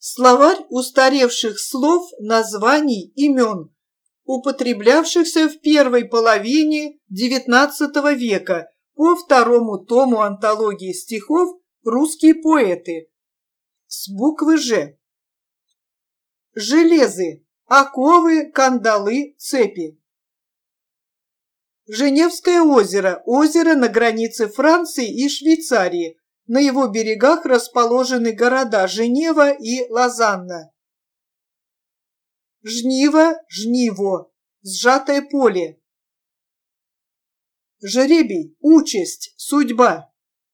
Словарь устаревших слов, названий, имен, употреблявшихся в первой половине XIX века по второму тому антологии стихов «Русские поэты» с буквы «Ж». Железы, оковы, кандалы, цепи. Женевское озеро – озеро на границе Франции и Швейцарии. На его берегах расположены города Женева и Лозанна. Жниво, жниво, сжатое поле. Жребий, участь, судьба.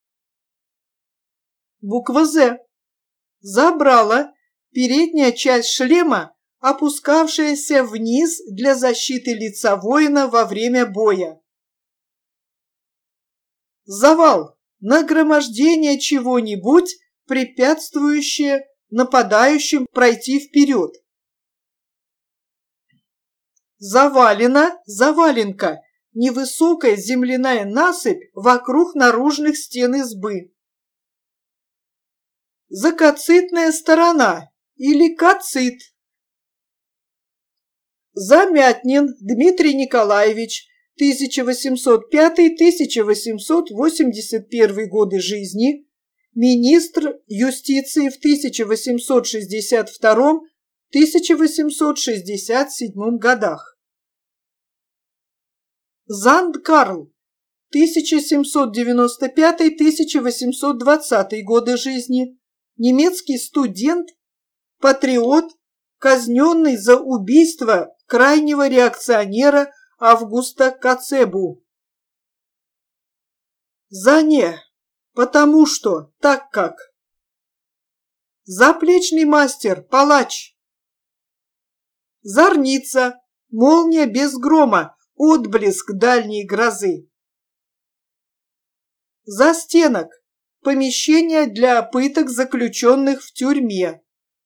Буква «З». Забрало, передняя часть шлема, опускавшаяся вниз для защиты лица воина во время боя. Завал, нагромождение чего-нибудь, препятствующее нападающим пройти вперед. Завалина, заваленка, невысокая земляная насыпь вокруг наружных стен избы. Закоцитная сторона или кацит. Замятнин Дмитрий Николаевич, 1805-1881 годы жизни, министр юстиции в 1862-1867 годах. Занд Карл, 1795-1820 годы жизни, немецкий студент, патриот, казненный за убийство крайнего реакционера Августа Коцебу. За не, потому что, так как. Заплечный мастер, палач. Зорница, молния без грома, отблеск дальней грозы. Застенок, помещение для пыток заключенных в тюрьме.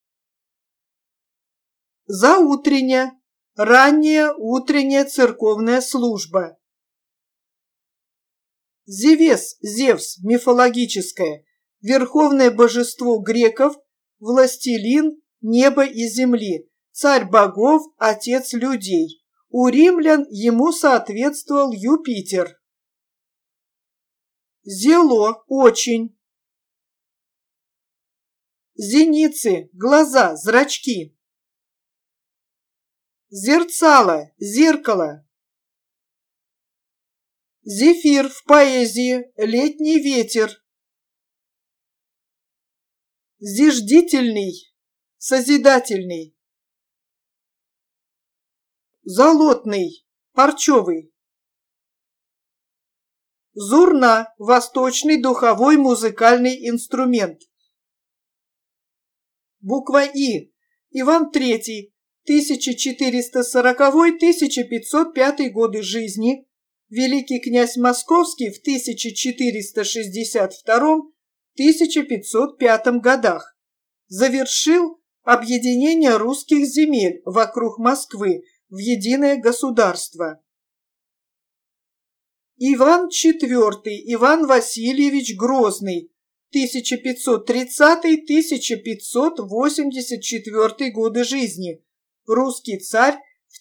Заутренняя, ранняя утренняя церковная служба. Зевес, Зевс, мифологическое, верховное божество греков, властелин неба и земли, царь богов, отец людей. У римлян ему соответствовал Юпитер. Зело, очень. Зеницы, глаза, зрачки. Зерцало, зеркало. Зефир в поэзии, летний ветер. Зиждительный, созидательный. Золотный, парчевый. Зурна, восточный духовой музыкальный инструмент. Буква И. Иван III, 1440-1505 годы жизни, великий князь Московский в 1462-1505 годах, завершил объединение русских земель вокруг Москвы в единое государство. Иван IV, Иван Васильевич Грозный, 1530-1584 годы жизни, русский царь в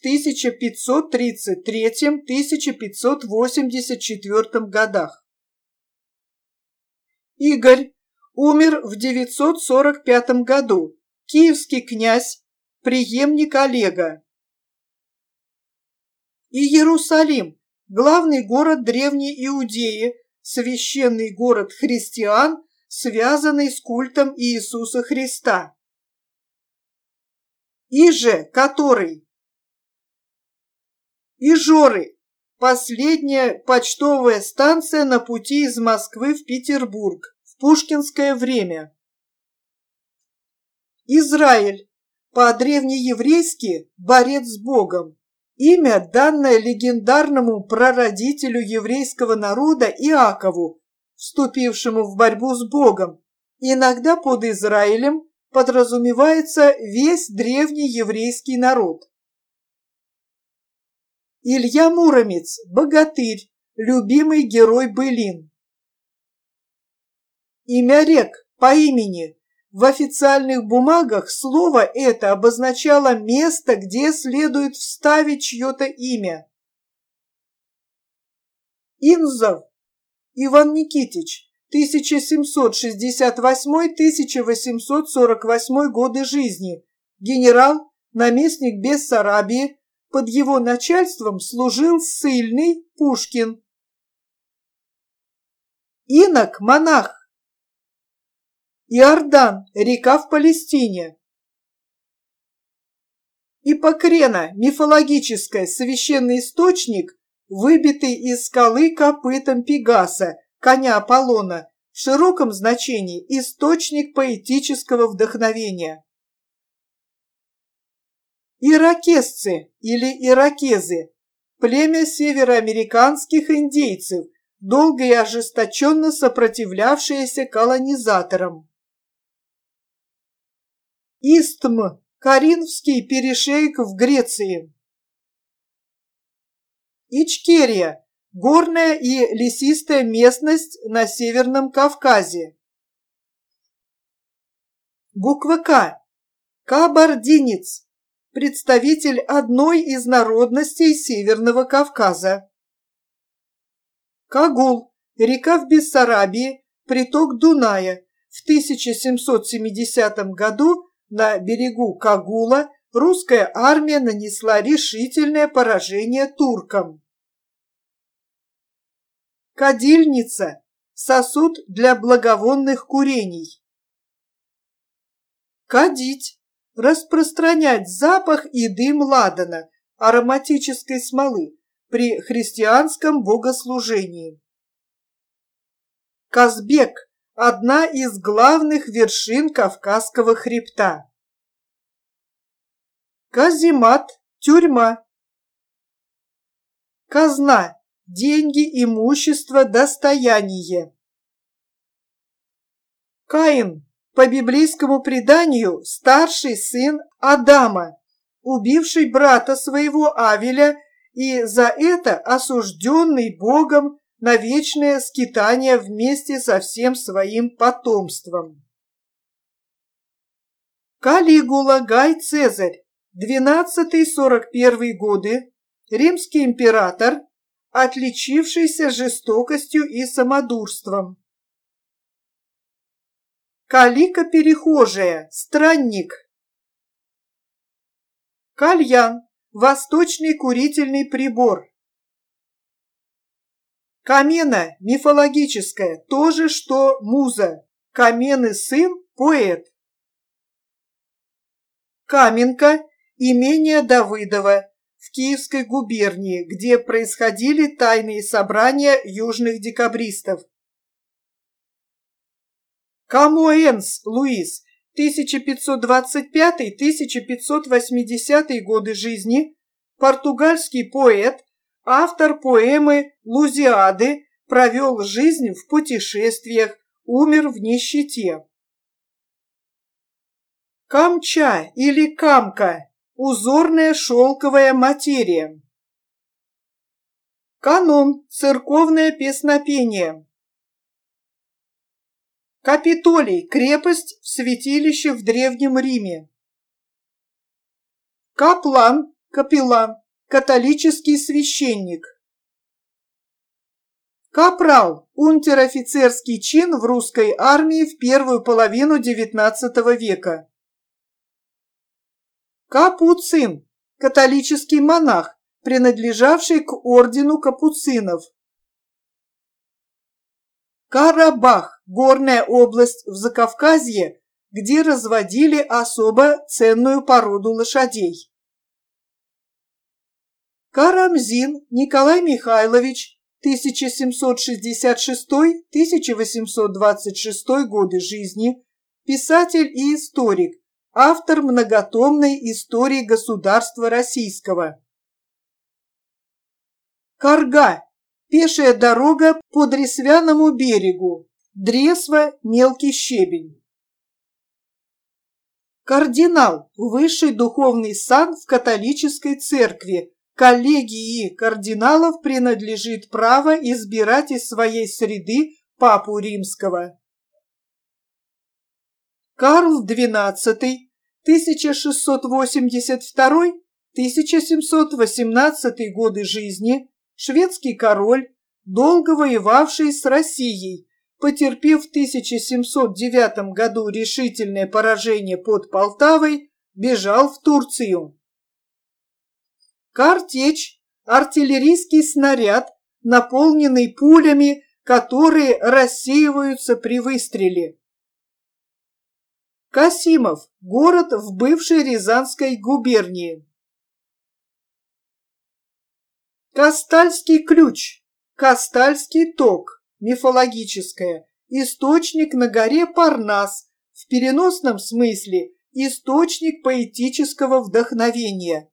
1533-1584 годах. Игорь умер в 945 году, киевский князь, преемник Олега. Иерусалим, главный город Древней Иудеи, священный город христиан, связанный с культом Иисуса Христа. Иже, который. Ижоры, последняя почтовая станция на пути из Москвы в Петербург в пушкинское время. Израиль, по-древнееврейски борец с Богом. Имя, данное легендарному прародителю еврейского народа Иакову, вступившему в борьбу с Богом. Иногда под Израилем подразумевается весь древний еврейский народ. Илья Муромец, богатырь, любимый герой былин. Имя рек по имени В официальных бумагах слово это обозначало место, где следует вставить чье-то имя. Инзов Иван Никитич, 1768-1848 годы жизни, генерал, наместник Бессарабии, под его начальством служил ссыльный Пушкин. Инок, монах. Иордан, река в Палестине. Ипокрена, мифологический священный источник, выбитый из скалы копытом Пегаса, коня Аполлона, в широком значении источник поэтического вдохновения. Иракесцы или иракезы – племя североамериканских индейцев, долго и ожесточенно сопротивлявшееся колонизаторам. Истм – Коринфский перешеек в Греции. Ичкерия – горная и лесистая местность на Северном Кавказе. Буква К. Кабардинец – представитель одной из народностей Северного Кавказа. Кагул – река в Бессарабии, приток Дуная. В 1770 году на берегу Кагула русская армия нанесла решительное поражение туркам. Кадильница – сосуд для благовонных курений. Кадить – распространять запах и дым ладана, ароматической смолы, при христианском богослужении. Казбек – одна из главных вершин Кавказского хребта. Каземат – тюрьма. Казна – деньги, имущество, достояние. Каин – по библейскому преданию старший сын Адама, убивший брата своего Авеля и за это осужденный Богом на вечное скитание вместе со всем своим потомством. Калигула Гай Цезарь, 12-41 годы, римский император, отличившийся жестокостью и самодурством. Калика перехожая, странник. Кальян, восточный курительный прибор. Камена, мифологическая, то же, что муза. Каменный сын, поэт. Каменка, имение Давыдова, в Киевской губернии, где происходили тайные собрания южных декабристов. Камоэнс Луис, 1525-1580 годы жизни, португальский поэт, автор поэмы «Лузиады», провел жизнь в путешествиях, умер в нищете. Камча или камка – узорная шелковая материя. Канон – церковное песнопение. Капитолий – крепость в святилище в Древнем Риме. Каплан – капеллан, католический священник. Капрал – унтер-офицерский чин в русской армии в первую половину XIX века. Капуцин – католический монах, принадлежавший к ордену капуцинов. Карабах – горная область в Закавказье, где разводили особо ценную породу лошадей. Карамзин Николай Михайлович, 1766-1826 годы жизни, писатель и историк, автор многотомной истории государства российского. Карга – пешая дорога по Дресвяному берегу, Дресва – мелкий щебень. Кардинал – высший духовный сан в католической церкви. Коллегии кардиналов принадлежит право избирать из своей среды папу римского. Карл XII, 1682-1718 годы жизни, шведский король, долго воевавший с Россией, потерпев в 1709 году решительное поражение под Полтавой, бежал в Турцию. Картечь – артиллерийский снаряд, наполненный пулями, которые рассеиваются при выстреле. Касимов – город в бывшей Рязанской губернии. Кастальский ключ, Кастальский ток, мифологическое, источник на горе Парнас, в переносном смысле источник поэтического вдохновения.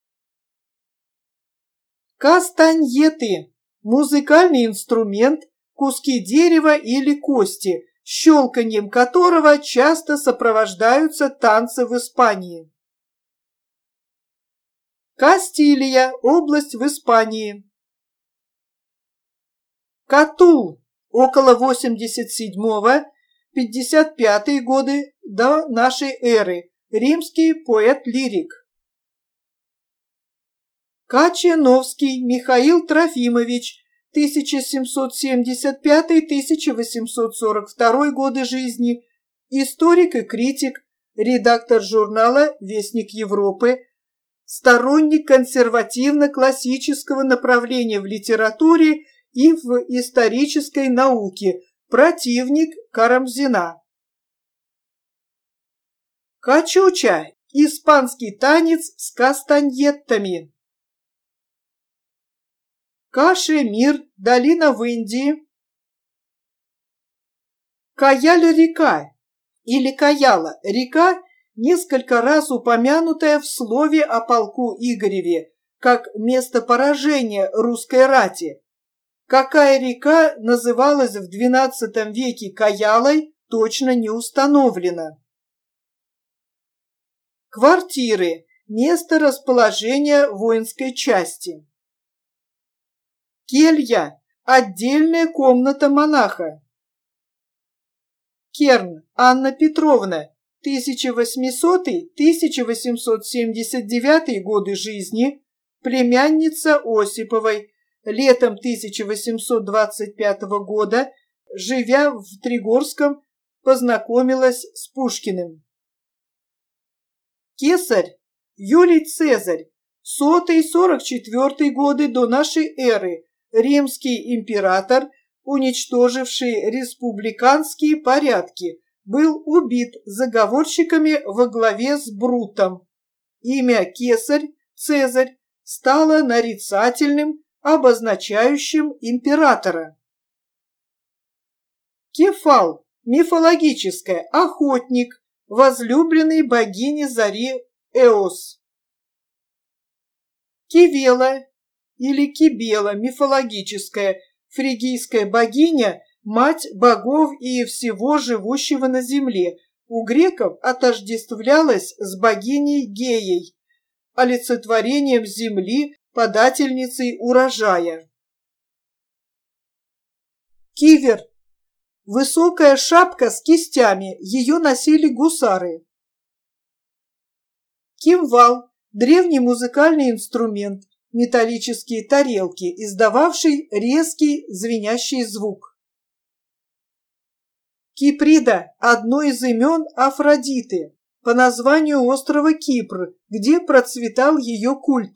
Кастаньеты – музыкальный инструмент, куски дерева или кости, щелканьем которого часто сопровождаются танцы в Испании. Кастилия – область в Испании. Катул – около 87-55 годы до нашей эры, римский поэт-лирик. Качановский Михаил Трофимович, 1775-1842 годы жизни, историк и критик, редактор журнала «Вестник Европы», сторонник консервативно-классического направления в литературе и в исторической науке, противник Карамзина. Качуча – испанский танец с кастаньеттами. Кашемир, долина в Индии. Каяль-река или Каяла-река, несколько раз упомянутая в слове о полку Игореве, как место поражения русской рати. Какая река называлась в XII веке Каялой, точно не установлено. Квартиры – место расположения воинской части. Келья – отдельная комната монаха. Керн Анна Петровна, 1800-1879 годы жизни, племянница Осиповой, летом 1825 года, живя в Тригорском, познакомилась с Пушкиным. Кесарь Юлий Цезарь, 100-44 годы до нашей эры, римский император, уничтоживший республиканские порядки, был убит заговорщиками во главе с Брутом. Имя Кесарь, Цезарь, стало нарицательным, обозначающим императора. Кефал, мифологическое, охотник, возлюбленный богини зари Эос. Кивела или Кибела, мифологическая, фригийская богиня, мать богов и всего живущего на земле, у греков отождествлялась с богиней Геей, олицетворением земли, подательницей урожая. Кивер – высокая шапка с кистями, ее носили гусары. Кимвал – древний музыкальный инструмент, металлические тарелки, издававший резкий звенящий звук. Киприда – одно из имен Афродиты, по названию острова Кипр, где процветал ее культ.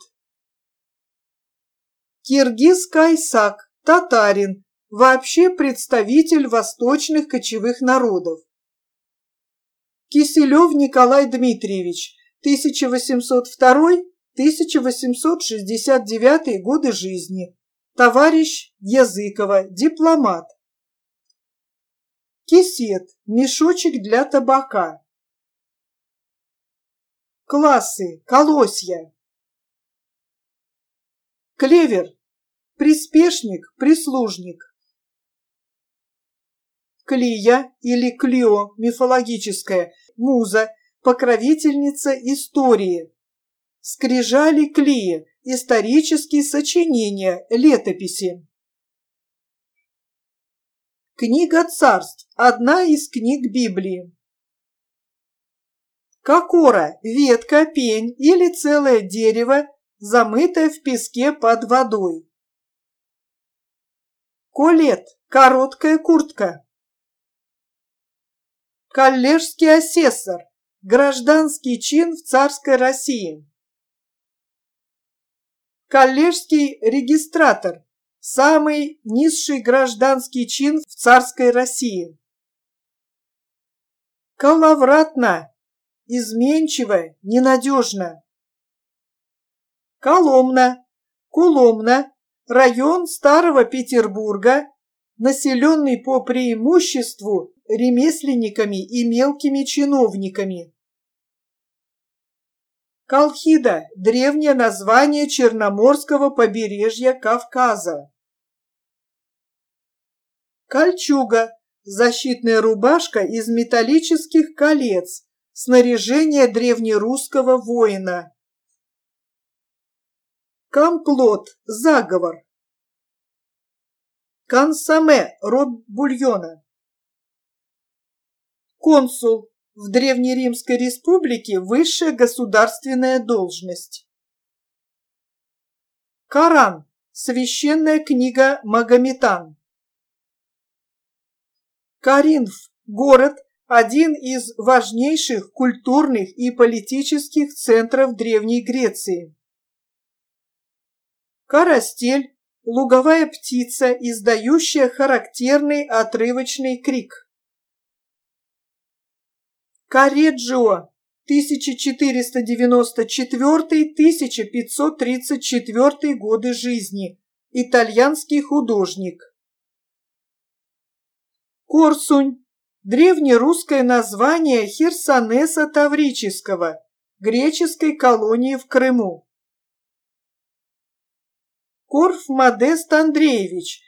Киргиз Кайсак, татарин, вообще представитель восточных кочевых народов. Киселев Николай Дмитриевич, 1802-1869 годы жизни, товарищ Языкова, дипломат. Кисет – мешочек для табака. Классы, колосья. Клевер – приспешник, прислужник. Клия или Клио, мифологическая, муза, покровительница истории. Скрижали Клии, исторические сочинения, летописи. Книга царств – одна из книг Библии. Кокора – ветка, пень или целое дерево, замытое в песке под водой. Колет – короткая куртка. Коллежский асессор – гражданский чин в царской России. Коллежский регистратор – самый низший гражданский чин в царской России. Коловратно – изменчиво, ненадежно. Коломна, Куломна – район Старого Петербурга, населенный по преимуществу ремесленниками и мелкими чиновниками. Колхида – древнее название Черноморского побережья Кавказа. Кольчуга – защитная рубашка из металлических колец, снаряжение древнерусского воина. Комплот – заговор. Консоме – род бульона. Консул – в Древнеримской республике высшая государственная должность. Коран – священная книга магометан. Коринф – город, один из важнейших культурных и политических центров Древней Греции. Карастель – луговая птица, издающая характерный отрывочный крик. Корреджио, 1494-1534 годы жизни, итальянский художник. Корсунь, древнерусское название Херсонеса Таврического, греческой колонии в Крыму. Корф Модест Андреевич,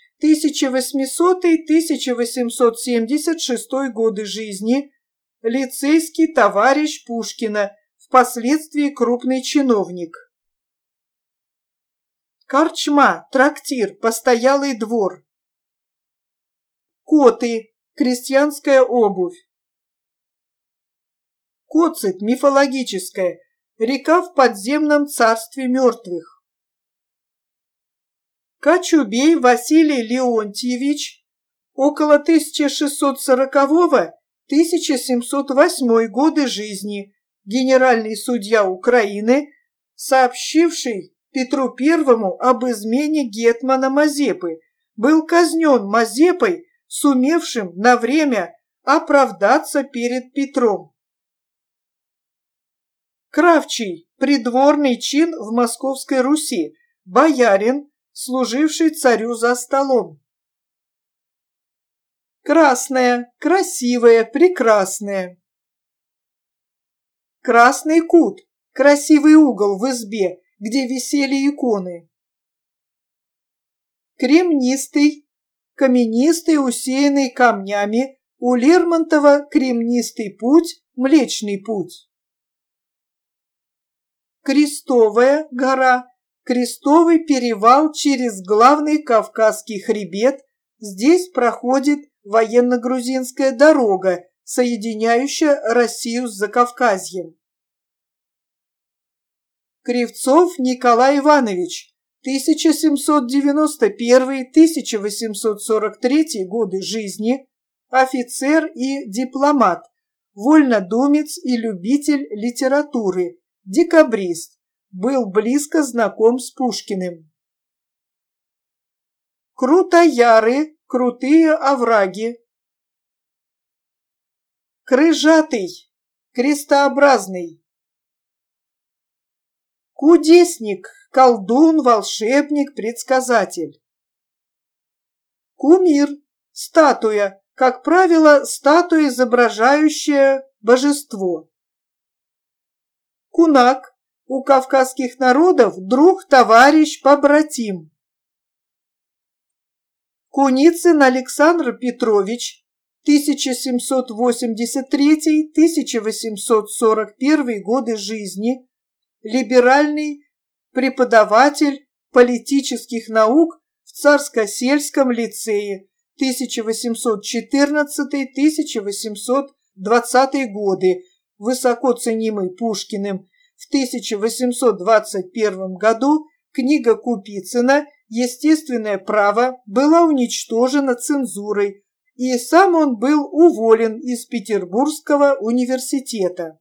1800-1876 годы жизни, лицейский товарищ Пушкина, впоследствии крупный чиновник. Корчма, трактир, постоялый двор. Коты, крестьянская обувь. Коцит, мифологическая, река в подземном царстве мертвых. Кочубей Василий Леонтьевич, около 1640-1708 годы жизни, генеральный судья Украины, сообщивший Петру I об измене гетмана Мазепы, был казнен Мазепой, сумевшим на время оправдаться перед Петром. Кравчий – придворный чин в Московской Руси, боярин, служивший царю за столом. Красная, красивая, прекрасная. Красный кут – красивый угол в избе, где висели иконы. Кремнистый, каменистый, усеянный камнями, у Лермонтова кремнистый путь, Млечный путь. Крестовая гора, крестовый перевал через главный Кавказский хребет, здесь проходит военно-грузинская дорога, соединяющая Россию с Закавказьем. Кривцов Николай Иванович, 1791-1843 годы жизни, офицер и дипломат, вольнодумец и любитель литературы, декабрист, был близко знаком с Пушкиным. Крутояры, крутые овраги. Крыжатый, крестообразный. Кудесник, колдун, волшебник, предсказатель. Кумир, статуя, как правило, статуя, изображающая божество. Кунак, у кавказских народов друг, товарищ, побратим. Куницын Александр Петрович, 1783-1841 годы жизни, либеральный преподаватель политических наук в Царско-сельском лицее, 1814-1820 годы, высоко ценимый Пушкиным в 1821 году, книга Купицына «Естественное право» была уничтожена цензурой, и сам он был уволен из Петербургского университета.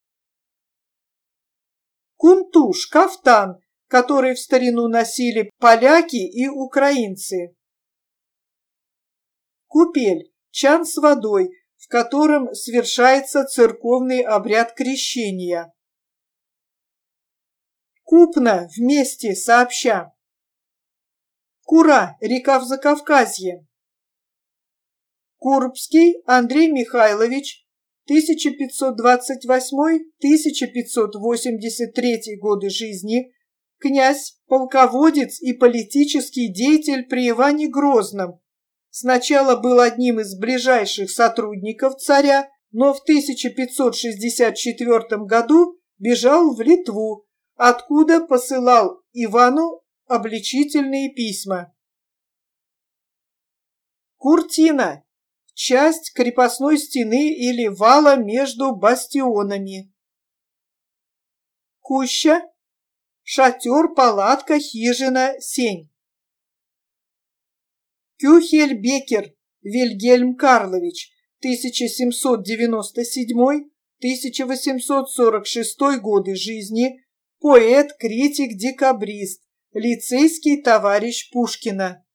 Кунтуш, кафтан, который в старину носили поляки и украинцы. Купель, чан с водой, в котором совершается церковный обряд крещения. Купна, вместе, сообща. Кура, река в Закавказье. Курбский Андрей Михайлович, 1528-1583 годы жизни, князь, полководец и политический деятель при Иване Грозном. Сначала был одним из ближайших сотрудников царя, но в 1564 году бежал в Литву, откуда посылал Ивану обличительные письма. Куртина – часть крепостной стены или вала между бастионами. Куща – шатер, палатка, хижина, сень. Кюхельбекер Вильгельм Карлович, 1797-1846 годы жизни, поэт, критик, декабрист, лицейский товарищ Пушкина.